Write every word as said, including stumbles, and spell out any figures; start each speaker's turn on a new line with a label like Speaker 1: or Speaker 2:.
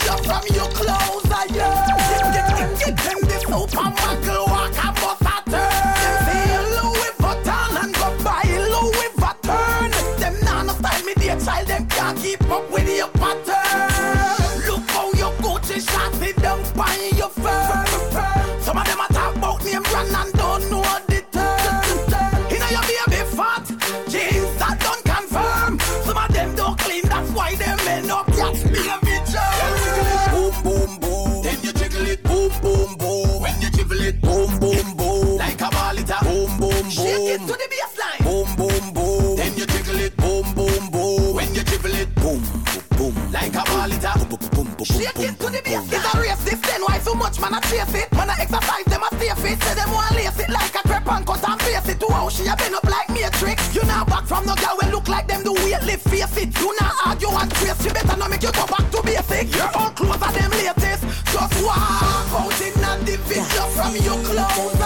Speaker 1: you from your clothes, I yeah. Get, get, get them the supermodel walk and bust a turn. Them say Louis Vuitton and go buy Louis Vuitton. Them nah no style me dear child, them can't keep up with your pattern. Look how your Gucci shots it down by your firm. Some of them a talk about name brand and don't know the term. You know your baby fat, jeans that don't confirm. Some of them don't clean, that's why them end up catch baby germ. Boom boom boom, then you jiggle it. Boom boom boom, when you jiggle it. Boom boom boom, like a ball it a. Boom boom boom, shake it to the baseline. Boom boom boom, then you jiggle it. Boom boom boom, when you jiggle it. Boom boom boom, like a ball it a. Boom boom boom, shake it to the baseline. It's a race this then why so much man a chase it. Man a exercise them a stay fit. Say them want lace it like a crepe and cut and face it. To how she a been up like Matrix. You now back from no girl when look like them do weight lift face it. You now argue and trace. You better not make you go back to basic. Your own clothes are them latest. Just walk out in a division from your clothes.